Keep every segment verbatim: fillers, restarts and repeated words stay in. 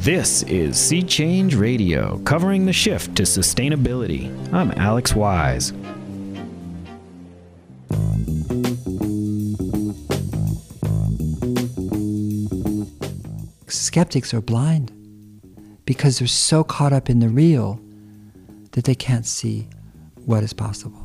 This is Sea Change Radio, covering the shift to sustainability. I'm Alex Wise. Skeptics are blind because they're so caught up in the real that they can't see what is possible.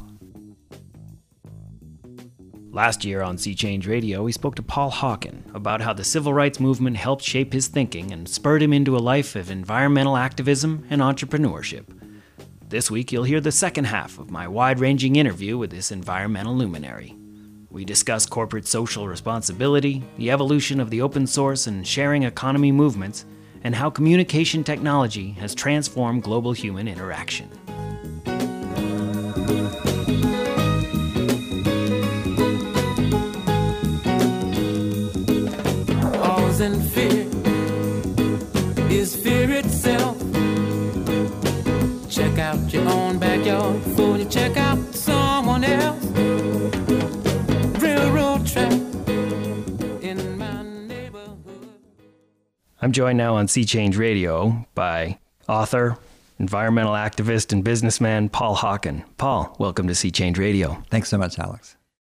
Last year on Sea Change Radio, we spoke to Paul Hawken about how the civil rights movement helped shape his thinking and spurred him into a life of environmental activism and entrepreneurship. This week, you'll hear the second half of my wide-ranging interview with this environmental luminary. We discuss corporate social responsibility, the evolution of the open source and sharing economy movements, and how communication technology has transformed global human interaction. And fear is fear itself. Check out your own backyard before you check out someone else. Railroad track in my neighborhood. I'm joined now on Sea Change Radio by author, environmental activist, and businessman Paul Hawken. Paul, welcome to Sea Change Radio. Thanks so much, Alex.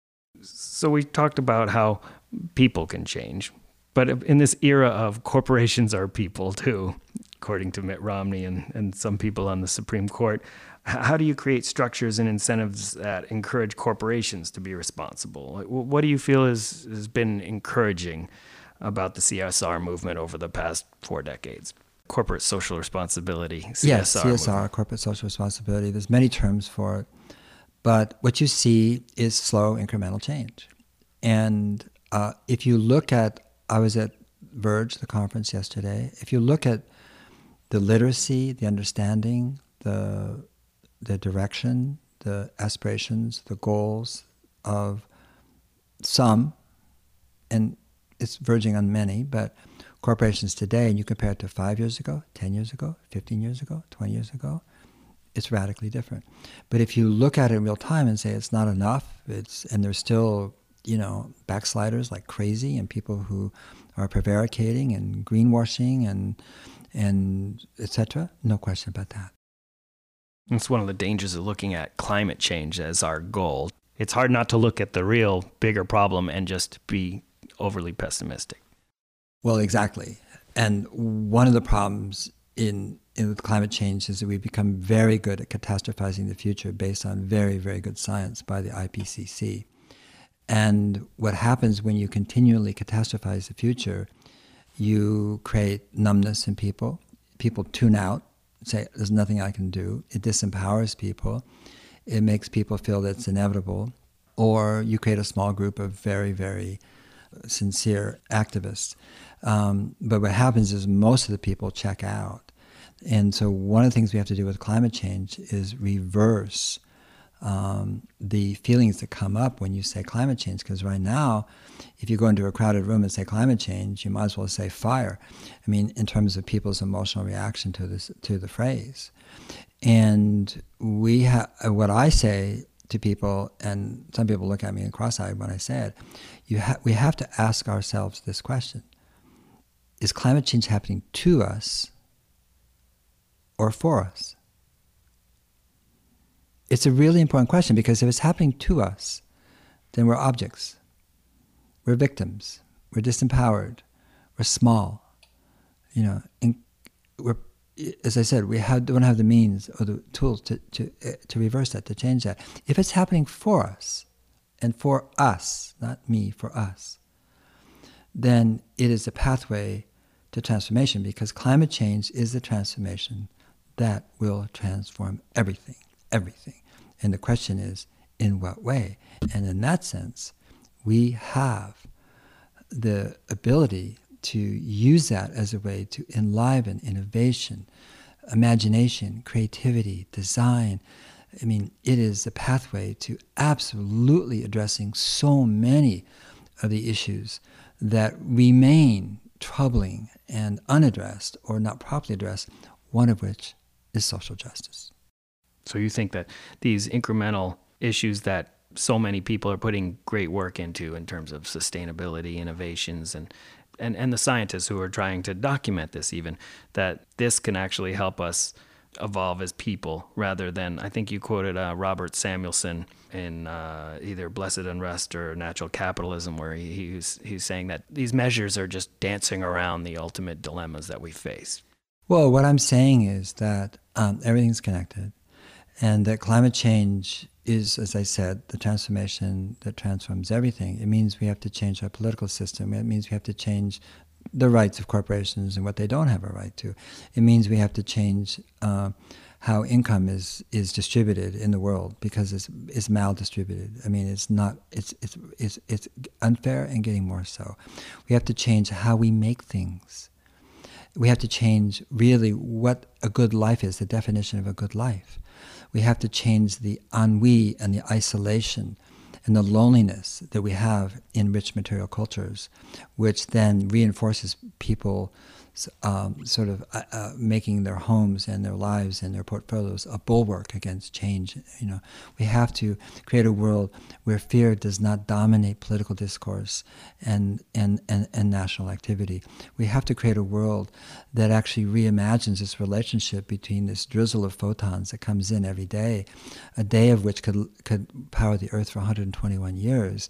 So we talked about how people can change. But in this era of corporations are people too, according to Mitt Romney and, and some people on the Supreme Court, how do you create structures and incentives that encourage corporations to be responsible? What do you feel is, has been encouraging about the C S R movement over the past four decades? Corporate social responsibility, C S R. Yes, C S R, movement. Corporate social responsibility. There's many terms for it. But what you see is slow incremental change. And uh, if you look at I was at Verge, the conference yesterday. If you look at the literacy, the understanding, the the direction, the aspirations, the goals of some, and it's verging on many, but corporations today, and you compare it to five years ago, ten years ago, fifteen years ago, twenty years ago, it's radically different. But if you look at it in real time and say it's not enough, it's and there's still you know, backsliders like crazy and people who are prevaricating and greenwashing and and et cetera. No question about that. It's one of the dangers of looking at climate change as our goal. It's hard not to look at the real bigger problem and just be overly pessimistic. Well, exactly. And one of the problems in, in with climate change is that we've become very good at catastrophizing the future based on very, very good science by the I P C C. And what happens when you continually catastrophize the future, you create numbness in people. People tune out, say, there's nothing I can do. It disempowers people. It makes people feel that it's inevitable. Or you create a small group of very, very sincere activists. Um, but what happens is most of the people check out. And so one of the things we have to do with climate change is reverse Um, the feelings that come up when you say climate change. Because right now, if you go into a crowded room and say climate change, you might as well say fire. I mean, in terms of people's emotional reaction to this, to the phrase. And we have, what I say to people, and some people look at me cross-eyed when I say it, you ha- we have to ask ourselves this question. Is climate change happening to us or for us? It's a really important question because if it's happening to us, then we're objects. We're victims. We're disempowered. We're small. You know, and we're, as I said, we have, don't have the means or the tools to, to, to reverse that, to change that. If it's happening for us, and for us, not me, for us, then it is a pathway to transformation because climate change is the transformation that will transform everything, everything. And the question is, in what way? And in that sense, we have the ability to use that as a way to enliven innovation, imagination, creativity, design. I mean, it is a pathway to absolutely addressing so many of the issues that remain troubling and unaddressed or not properly addressed, one of which is social justice. So you think that these incremental issues that so many people are putting great work into in terms of sustainability, innovations, and and, and the scientists who are trying to document this even, that this can actually help us evolve as people rather than, I think you quoted uh, Robert Samuelson in uh, either Blessed Unrest or Natural Capitalism, where he, he's, he's saying that these measures are just dancing around the ultimate dilemmas that we face. Well, what I'm saying is that um, everything's connected, and that climate change is, as I said, the transformation that transforms everything. It means we have to change our political system. It means we have to change the rights of corporations and what they don't have a right to. It means we have to change uh, how income is, is distributed in the world, because it's, it's maldistributed. I mean, it's not, it's, it's, it's, it's unfair and getting more so. We have to change how we make things. We have to change really what a good life is, the definition of a good life. We have to change the ennui and the isolation and the loneliness that we have in rich material cultures, which then reinforces people um, sort of uh, uh, making their homes and their lives and their portfolios a bulwark against change. You know, we have to create a world where fear does not dominate political discourse and, and, and, and national activity. We have to create a world that actually reimagines this relationship between this drizzle of photons that comes in every day, a day of which could could power the Earth for one hundred twenty-one years,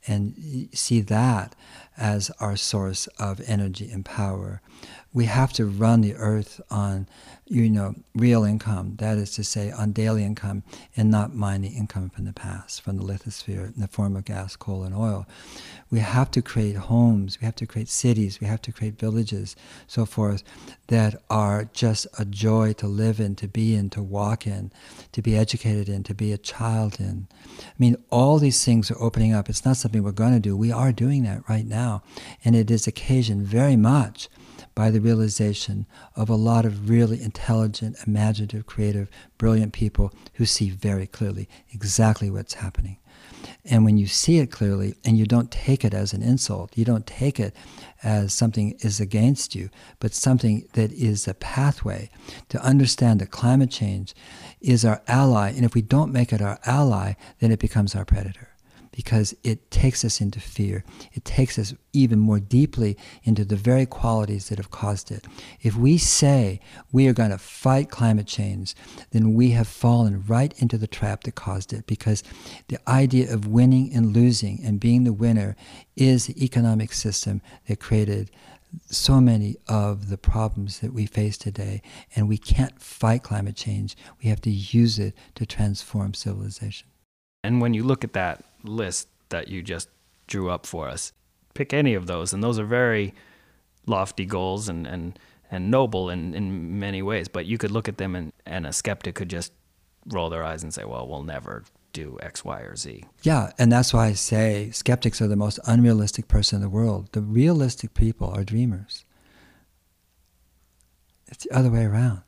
and see that as our source of energy and power. We have to run the Earth on, you know, real income, that is to say, on daily income, and not mine the income from the past, from the lithosphere in the form of gas, coal, and oil. We have to create homes, we have to create cities, we have to create villages, so forth, that are just a joy to live in, to be in, to walk in, to be educated in, to be a child in. I mean, all these things are opening up. It's not something we're going to do. We are doing that right now. And it is occasioned very much by the realization of a lot of really intelligent, imaginative, creative, brilliant people who see very clearly exactly what's happening. And when you see it clearly and you don't take it as an insult, you don't take it as something is against you, but something that is a pathway to understand that climate change is our ally. And if we don't make it our ally, then it becomes our predator, because it takes us into fear. It takes us even more deeply into the very qualities that have caused it. If we say we are going to fight climate change, then we have fallen right into the trap that caused it, because the idea of winning and losing and being the winner is the economic system that created so many of the problems that we face today. And we can't fight climate change. We have to use it to transform civilization. And when you look at that list that you just drew up for us, pick any of those, and those are very lofty goals and, and, and noble in, in many ways, but you could look at them and, and a skeptic could just roll their eyes and say, well, we'll never do X, Y, or Z. Yeah, and that's why I say skeptics are the most unrealistic person in the world. The realistic people are dreamers. It's the other way around.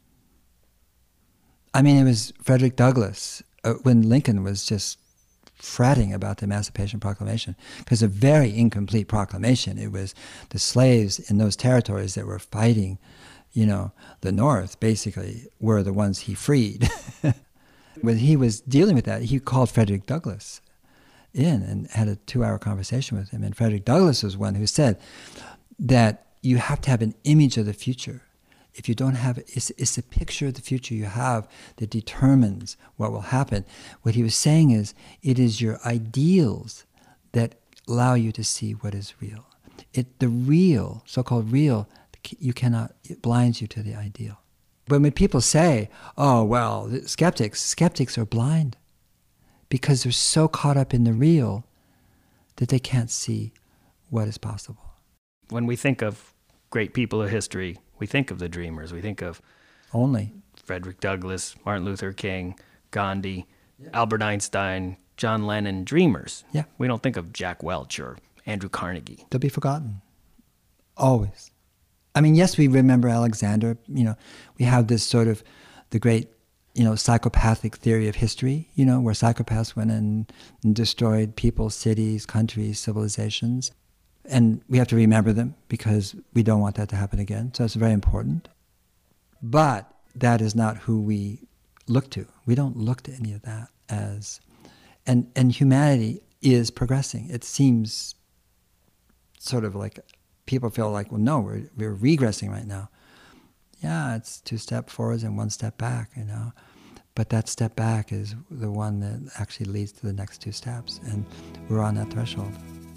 I mean, it was Frederick Douglass, uh, when Lincoln was just fretting about the Emancipation Proclamation, because a very incomplete proclamation. It was the slaves in those territories that were fighting, you know, the North, basically, were the ones he freed. When he was dealing with that, he called Frederick Douglass in and had a two-hour conversation with him. And Frederick Douglass was one who said that you have to have an image of the future. If you don't have it, it's, it's a picture of the future you have that determines what will happen. What he was saying is, it is your ideals that allow you to see what is real. It, the real, so-called real, you cannot, it blinds you to the ideal. But when people say, oh, well, skeptics, skeptics are blind because they're so caught up in the real that they can't see what is possible. When we think of great people of history, we think of the dreamers. We think of only Frederick Douglass, Martin Luther King, Gandhi, yeah. Albert Einstein, John Lennon, dreamers. Yeah. We don't think of Jack Welch or Andrew Carnegie. They'll be forgotten. Always. I mean, yes, we remember Alexander. You know, we have this sort of the great, you know, psychopathic theory of history, you know, where psychopaths went in and destroyed people, cities, countries, civilizations. And we have to remember them because we don't want that to happen again. So it's very important. But that is not who we look to. We don't look to any of that as... And, and humanity is progressing. It seems sort of like people feel like, well, no, we're we're regressing right now. Yeah, it's two step forwards and one step back, you know. But that step back is the one that actually leads to the next two steps, and we're on that threshold.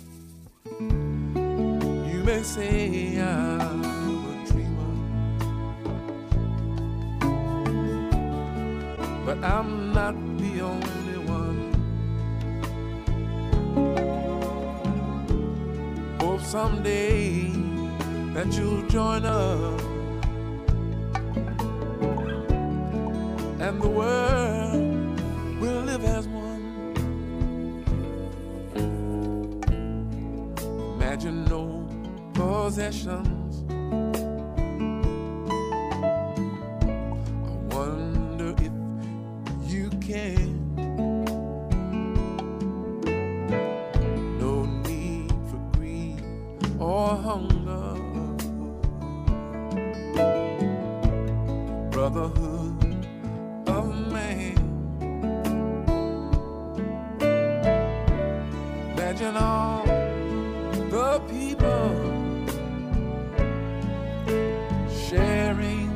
You may say I'm a dreamer, but I'm not the only one. Hope someday that you'll join us, and the world will live as one. Imagine no possessions. I wonder if you can. No need for greed or hunger. Brotherhood of man. Imagine all the people sharing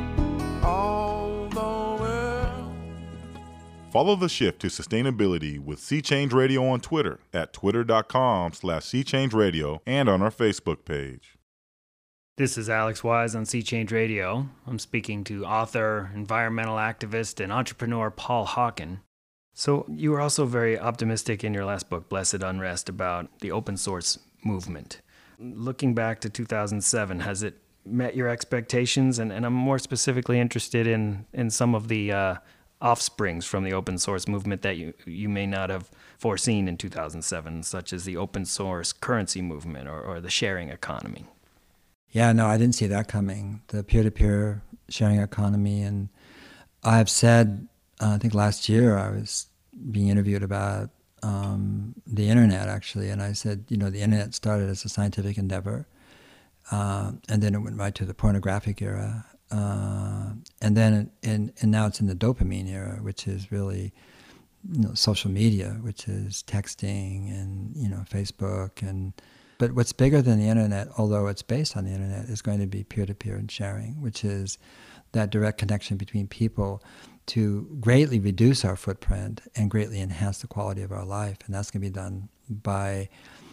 all the world. Follow The Shift to Sustainability with Sea Change Radio on Twitter at twitter.com slash Sea Change Radio and on our Facebook page. This is Alex Wise on Sea Change Radio. I'm speaking to author, environmental activist, and entrepreneur Paul Hawken. So you were also very optimistic in your last book, Blessed Unrest, about the open source movement. Looking back to two thousand seven, has it met your expectations? And, and I'm more specifically interested in, in some of the uh, offsprings from the open source movement that you, you may not have foreseen in two thousand seven, such as the open source currency movement or, or the sharing economy. Yeah, no, I didn't see that coming, the peer-to-peer sharing economy. And I've said, uh, I think last year I was being interviewed about um, the internet, actually, and I said, you know, the internet started as a scientific endeavor, uh, and then it went right to the pornographic era, uh, and then it, and, and now it's in the dopamine era, which is really, you know, social media, which is texting and, you know, Facebook and... But what's bigger than the internet, although it's based on the internet, is going to be peer-to-peer and sharing, which is that direct connection between people to greatly reduce our footprint and greatly enhance the quality of our life. And that's going to be done by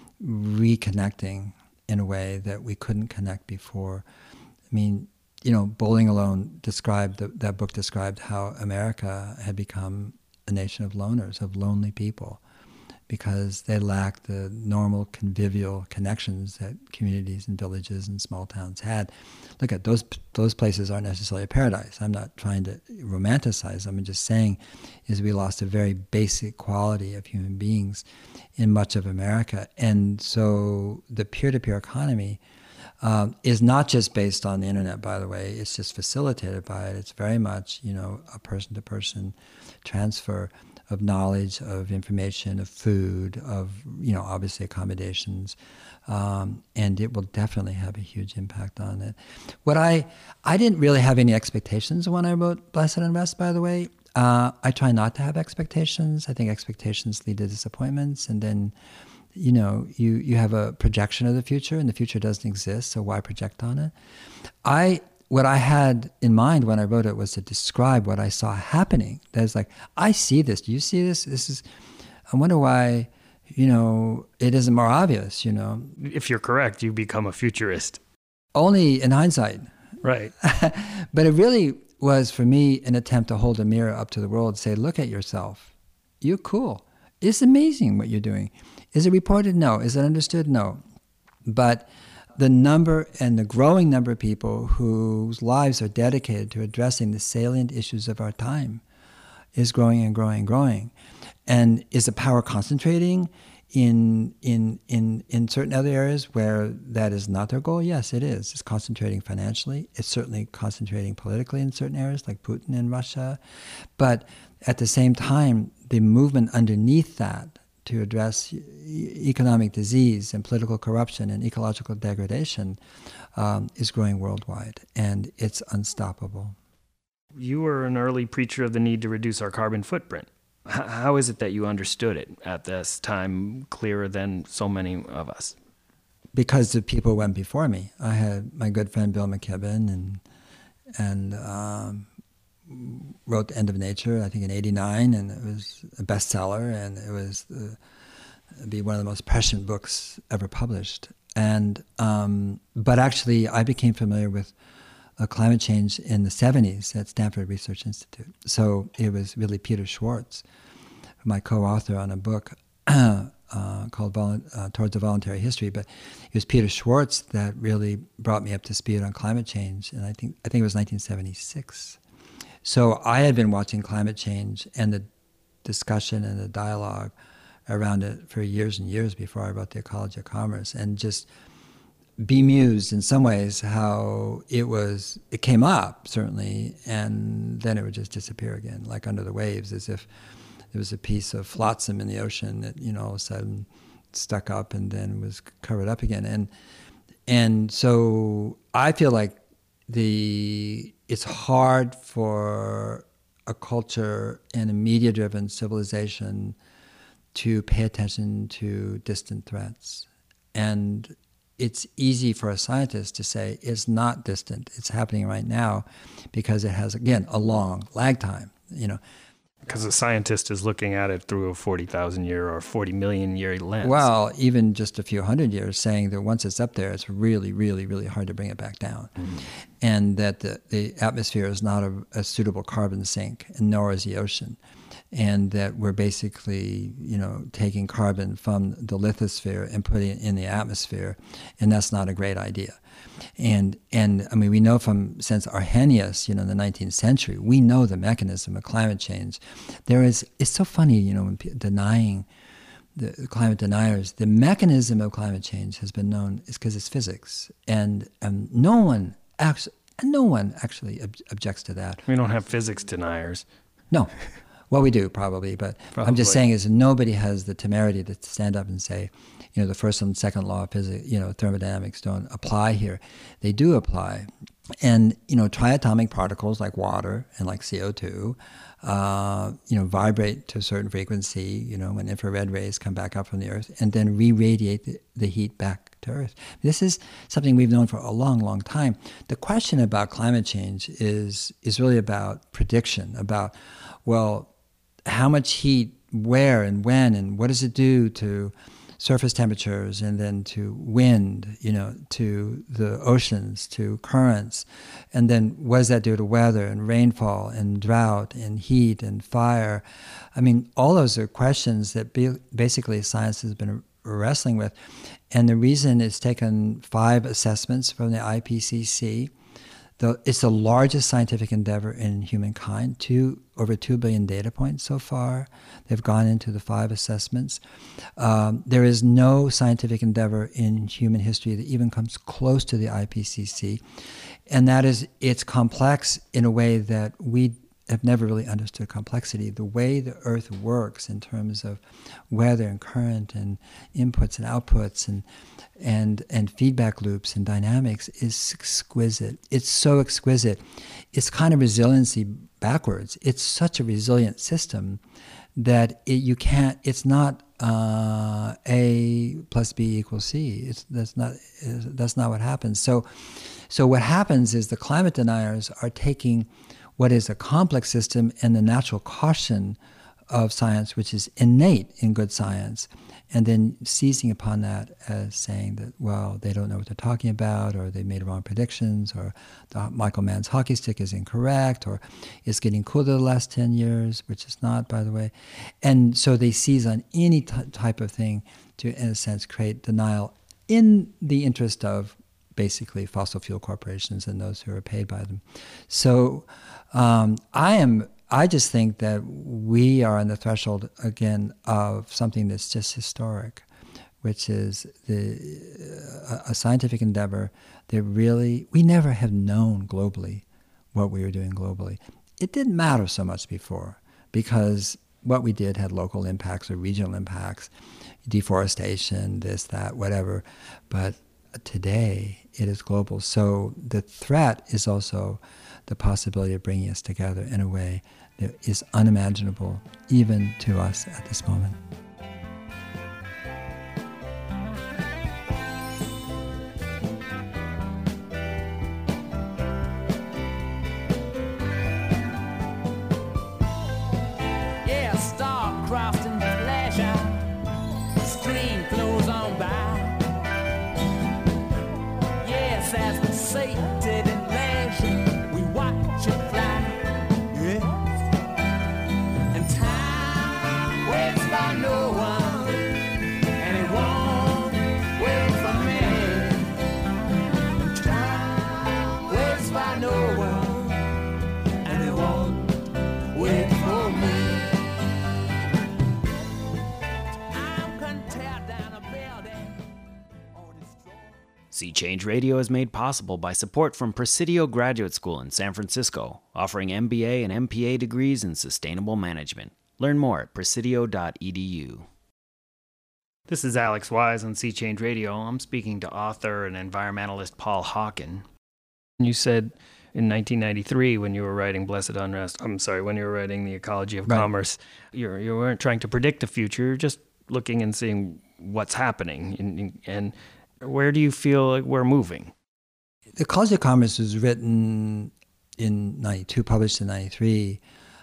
reconnecting in a way that we couldn't connect before. I mean, you know, Bowling Alone described, the, that book described how America had become a nation of loners, of lonely people, because they lacked the normal convivial connections that communities and villages and small towns had. Look at those those places aren't necessarily a paradise. I'm not trying to romanticize them. I'm just saying is we lost a very basic quality of human beings in much of America. And so the peer-to-peer economy um, is not just based on the internet, by the way. It's just facilitated by it. It's very much, you know, a person-to-person transfer of knowledge, of information, of food, of, you know, obviously accommodations, um, and it will definitely have a huge impact on it. What I, I didn't really have any expectations when I wrote Blessed Unrest, by the way. Uh, I try not to have expectations. I think expectations lead to disappointments, and then, you know, you, you have a projection of the future, and the future doesn't exist, so why project on it? I... What I had in mind when I wrote it was to describe what I saw happening. That's like, I see this. Do you see this? This is, I wonder why, you know, it isn't more obvious, you know. If you're correct, you become a futurist. Only in hindsight. Right. But it really was, for me, an attempt to hold a mirror up to the world and say, look at yourself. You're cool. It's amazing what you're doing. Is it reported? No. Is it understood? No. But the number and the growing number of people whose lives are dedicated to addressing the salient issues of our time is growing and growing and growing. And is the power concentrating in in in in certain other areas where that is not their goal? Yes, it is. It's concentrating financially. It's certainly concentrating politically in certain areas like Putin in Russia. But at the same time, the movement underneath that to address economic disease and political corruption and ecological degradation um, is growing worldwide, and it's unstoppable. You were an early preacher of the need to reduce our carbon footprint. H- how is it that you understood it at this time clearer than so many of us? because the people went before me. I had my good friend Bill McKibben, and and um, wrote The End of Nature, I think in eighty-nine, and it was a bestseller, and it was uh, be one of the most prescient books ever published. And um, but actually, I became familiar with uh, climate change in the seventies at Stanford Research Institute. So it was really Peter Schwartz, my co-author on a book uh, called Vol- uh, Towards a Voluntary History. But it was Peter Schwartz that really brought me up to speed on climate change, and I think I think it was nineteen seventy-six. So I had been watching climate change and the discussion and the dialogue around it for years and years before I wrote The Ecology of Commerce, and just bemused in some ways how it was, it came up certainly, and then it would just disappear again, like under the waves, as if there was a piece of flotsam in the ocean that, you know, all of a sudden stuck up and then was covered up again. And and so I feel like the it's hard for a culture and a media-driven civilization to pay attention to distant threats. And it's easy for a scientist to say it's not distant, it's happening right now, because it has, again, a long lag time, you know. Because a scientist is looking at it through a forty thousand year or forty million year lens. Well, even just a few hundred years, saying that once it's up there, it's really, really, really hard to bring it back down. Mm-hmm. And that the, the atmosphere is not a, a suitable carbon sink, and nor is the ocean. And that we're basically, you know, taking carbon from the lithosphere and putting it in the atmosphere, and that's not a great idea. And and I mean, we know from since Arrhenius, you know, in the nineteenth century, we know the mechanism of climate change. There is, it's so funny, you know, when people denying the climate deniers, the mechanism of climate change has been known is because it's physics, and um, no one actually, no one actually ob- objects to that. We don't have physics deniers. No. Well, we do probably, but probably. I'm just saying is nobody has the temerity to stand up and say, you know, the first and second law of physics, you know, thermodynamics don't apply here. They do apply. And, you know, triatomic particles like water and like C O two, uh, you know, vibrate to a certain frequency, you know, when infrared rays come back up from the Earth, and then re-radiate the, the heat back to Earth. This is something we've known for a long, long time. The question about climate change is is really about prediction, about, well, how much heat, where and when, and what does it do to surface temperatures, and then to wind, you know, to the oceans, to currents, and then what does that do to weather and rainfall and drought and heat and fire? I mean, all those are questions that be, basically science has been wrestling with. And the reason it's taken five assessments from the I P C C, the, it's the largest scientific endeavor in humankind, two, over two billion data points so far. They've gone into the five assessments. Um, there is no scientific endeavor in human history that even comes close to the I P C C. And that is, it's complex in a way that we have never really understood complexity. The way the Earth works in terms of weather and current and inputs and outputs and and and feedback loops and dynamics is exquisite. It's so exquisite. It's kind of resiliency backwards. It's such a resilient system that it, you can't, it's not uh, A plus B equals C. It's, that's not, that's not what happens. So, so what happens is the climate deniers are taking what is a complex system and the natural caution of science, which is innate in good science, and then seizing upon that as saying that, well, they don't know what they're talking about, or they made wrong predictions, or the Michael Mann's hockey stick is incorrect, or it's getting cooler the last ten years, which is not, by the way. And so they seize on any t- type of thing to, in a sense, create denial in the interest of basically fossil fuel corporations and those who are paid by them. So um, I am... I just think that we are on the threshold, again, of something that's just historic, which is the a, a scientific endeavor that really, we never have known globally what we were doing globally. It didn't matter so much before, because what we did had local impacts or regional impacts, deforestation, this, that, whatever. But today, it is global. So the threat is also the possibility of bringing us together in a way that is unimaginable even to us at this moment. just as the Satan did in leisure, we watch it fly. Yes. And time waits for no one, and it won't wait for me. And time waits for no one, and it won't wait for me. I'm gonna tear down a building or destroy. Sea Change Radio is made possible by support from Presidio Graduate School in San Francisco, offering M B A and M P A degrees in sustainable management. Learn more at presidio dot e d u. This is Alex Wise on Sea Change Radio. I'm speaking to author and environmentalist Paul Hawken. You said in nineteen ninety-three, when you were writing Blessed Unrest, I'm sorry, when you were writing The Ecology of Right. Commerce, you you weren't trying to predict the future, you're just looking and seeing what's happening. And, and where do you feel like we're moving? The Ecology of Commerce was written in ninety-two, published in ninety-three,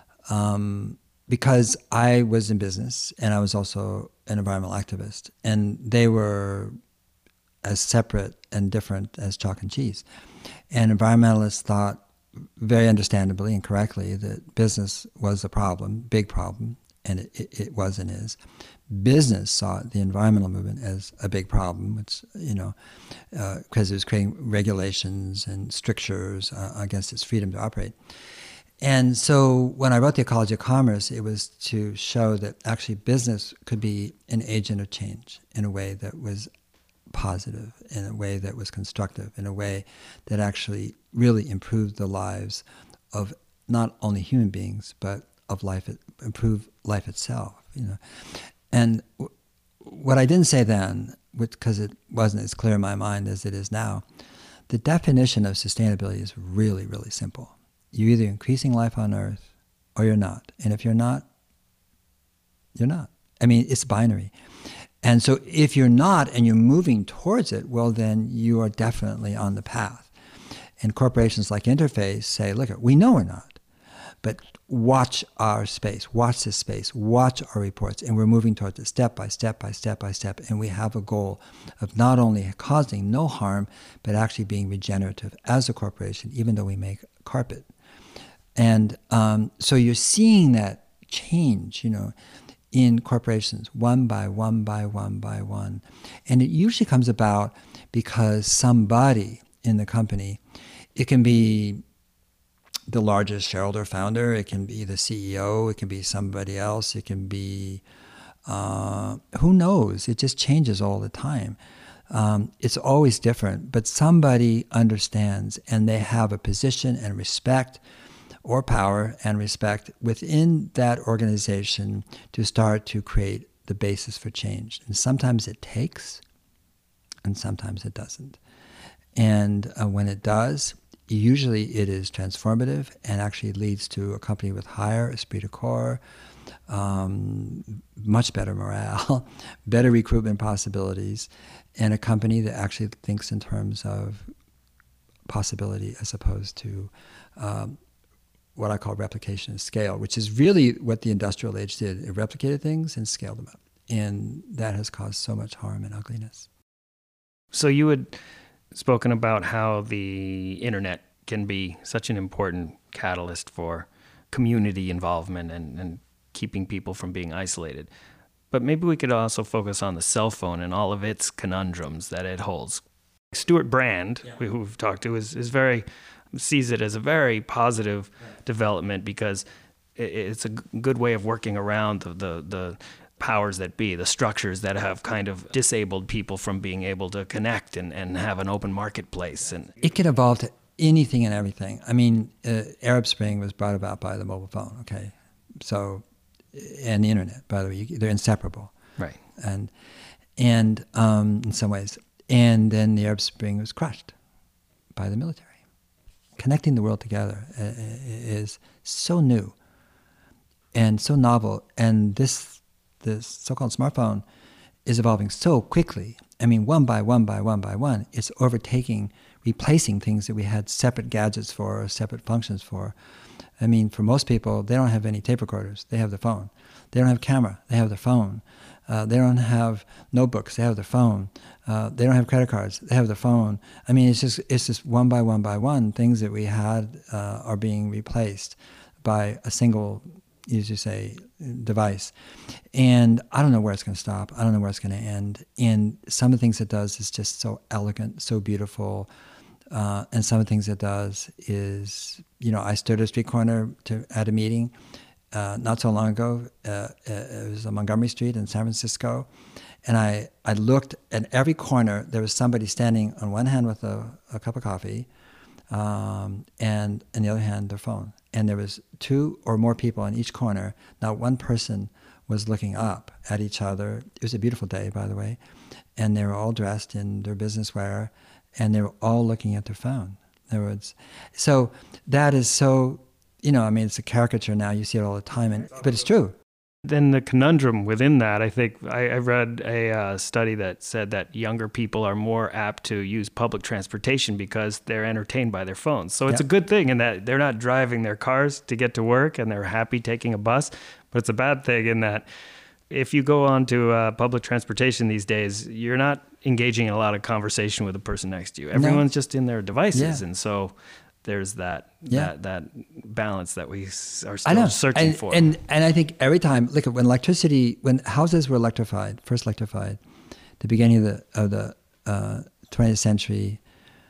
um, because I was in business and I was also an environmental activist. And they were as separate and different as chalk and cheese. And environmentalists thought, very understandably and correctly, that business was a problem, big problem, and it, it, it was and is. Business saw the environmental movement as a big problem, which, you know, because uh, it was creating regulations and strictures uh, against its freedom to operate. And so when I wrote The Ecology of Commerce, it was to show that actually business could be an agent of change in a way that was positive, in a way that was constructive, in a way that actually really improved the lives of not only human beings, but of life, improved life itself, you know. And w- what I didn't say then, because it wasn't as clear in my mind as it is now, the definition of sustainability is really, really simple. You're either increasing life on Earth or you're not. And if you're not, you're not. I mean, it's binary. And so if you're not and you're moving towards it, well, then you are definitely on the path. And corporations like Interface say, look, we know we're not, but watch our space, watch this space, watch our reports, and we're moving towards it step by step by step by step. And we have a goal of not only causing no harm, but actually being regenerative as a corporation, even though we make carpet. And um, so you're seeing that change, you know, in corporations, one by one by one by one. And it usually comes about because somebody in the company, it can be the largest shareholder founder, it can be the C E O, it can be somebody else, it can be, uh, who knows? It just changes all the time. Um, it's always different, but somebody understands and they have a position and respect or power and respect within that organization to start to create the basis for change. And sometimes it takes, and sometimes it doesn't. And uh, when it does, usually it is transformative and actually leads to a company with higher esprit de corps, um, much better morale, better recruitment possibilities, and a company that actually thinks in terms of possibility as opposed to um, what I call replication and scale, which is really what the industrial age did. It replicated things and scaled them up. And that has caused so much harm and ugliness. So you had spoken about how the internet can be such an important catalyst for community involvement and, and keeping people from being isolated. But maybe we could also focus on the cell phone and all of its conundrums that it holds. Stuart Brand, yeah. who we've talked to, is, is very... sees it as a very positive right. development because it's a good way of working around the, the, the powers that be, the structures that have kind of disabled people from being able to connect and, and have an open marketplace. And it can evolve to anything and everything. I mean, uh, Arab Spring was brought about by the mobile phone, okay? So, and the internet, by the way, you, they're inseparable. Right. And, and um, in some ways. And then the Arab Spring was crushed by the military. Connecting the world together is so new and so novel, and this this so-called smartphone is evolving so quickly. I mean, one by one by one by one, it's overtaking, replacing things that we had separate gadgets for, or separate functions for. I mean, for most people, they don't have any tape recorders. They have the phone. They don't have camera. They have the phone. Uh, they don't have notebooks. They have their phone. Uh, they don't have credit cards. They have their phone. I mean, it's just it's just one by one by one. Things that we had uh, are being replaced by a single, as you say, device. And I don't know where it's going to stop. I don't know where it's going to end. And some of the things it does is just so elegant, so beautiful. Uh, and some of the things it does is, you know, I stood at a street corner to, at a meeting uh, not so long ago. Uh, it was on Montgomery Street in San Francisco. And I, I looked at every corner. There was somebody standing on one hand with a, a cup of coffee, um, and on the other hand, their phone. And there was two or more people on each corner. Not one person was looking up at each other. It was a beautiful day, by the way. And they were all dressed in their business wear, and they were all looking at their phone. In other words, so that is so, you know, I mean, it's a caricature now. You see it all the time, and, but it's true. Then the conundrum within that, I think I, I read a uh, study that said that younger people are more apt to use public transportation because they're entertained by their phones. So it's Yeah. a good thing in that they're not driving their cars to get to work and they're happy taking a bus. But it's a bad thing in that if you go on to uh, public transportation these days, you're not engaging in a lot of conversation with the person next to you. Everyone's just in their devices. Yeah. And so there's that Yeah. that that balance that we s- are I still know. searching and, for. And and I think every time, look, when electricity, when houses were electrified, first electrified, the beginning of the of the uh, twentieth century,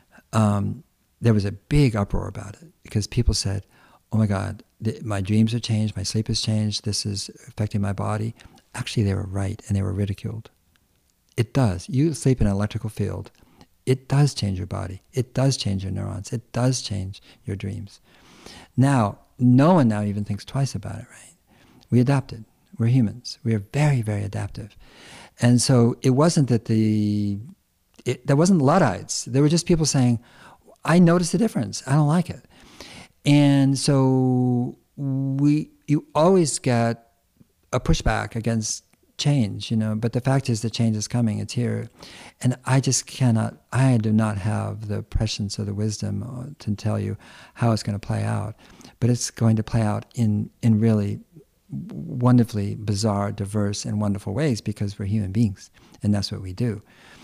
um, there was a big uproar about it because people said, "Oh my God, the, my dreams have changed, my sleep has changed. This is affecting my body." Actually, they were right, and they were ridiculed. It does. You sleep in an electrical field. It does change your body. It does change your neurons. It does change your dreams. Now, no one now even thinks twice about it, right? We adapted. We're humans. We are very, very adaptive. And so it wasn't that the, it, there wasn't Luddites. There were just people saying, I noticed the difference. I don't like it. And so we, you always get a pushback against change, you know, but the fact is the change is coming, it's here. And I just cannot, I do not have the prescience or the wisdom to tell you how it's going to play out, but it's going to play out in, in really wonderfully bizarre, diverse, and wonderful ways because we're human beings, and that's what we do.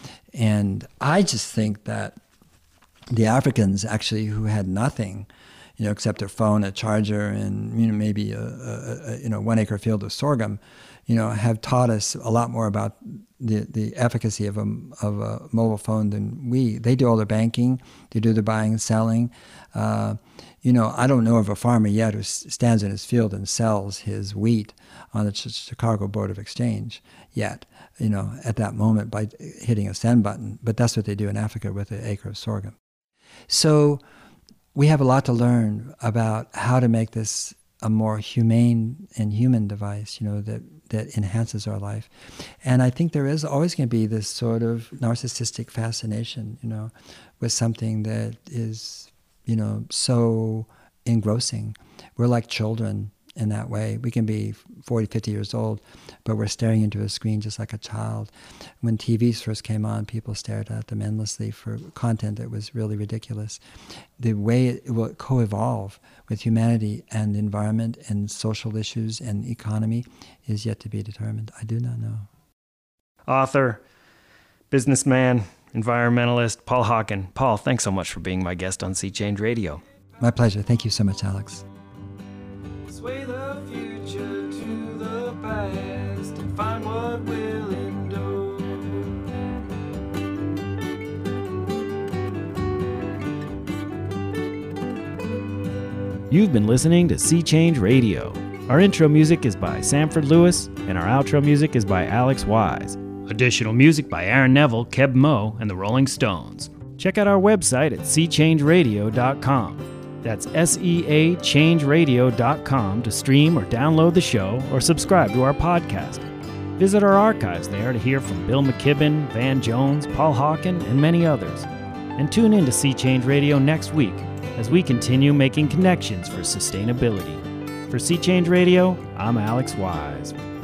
And I just think that the Africans actually who had nothing, you know, except a phone, a charger, and, you know, maybe a, a, a you know, one acre field of sorghum, you know, have taught us a lot more about the, the efficacy of a, of a mobile phone than we. They do all their banking, they do the buying and selling. Uh, you know, I don't know of a farmer yet who s- stands in his field and sells his wheat on the Ch- Chicago Board of Exchange yet, you know, at that moment by hitting a send button. But that's what they do in Africa with an acre of sorghum. So we have a lot to learn about how to make this a more humane and human device, you know, that, that enhances our life. And I think there is always going to be this sort of narcissistic fascination, you know, with something that is, you know, so engrossing. We're like children in that way. We can be forty, fifty years old, but we're staring into a screen just like a child. When T Vs first came on, people stared at them endlessly for content that was really ridiculous. The way it will co-evolve with humanity and the environment and social issues and economy is yet to be determined. I do not know. Author, businessman, environmentalist, Paul Hawken. Paul, thanks so much for being my guest on Sea Change Radio. My pleasure. Thank you so much, Alex. Sway the future to the past and find what will endure. You've been listening to Sea Change Radio. Our intro music is by Sanford Lewis, and our outro music is by Alex Wise. Additional music by Aaron Neville, Keb Mo, and the Rolling Stones. Check out our website at sea change radio dot com. That's S E A change radio dot com to stream or download the show or subscribe to our podcast. Visit our archives there to hear from Bill McKibben, Van Jones, Paul Hawken, and many others. And tune in to Sea Change Radio next week as we continue making connections for sustainability. For Sea Change Radio, I'm Alex Wise.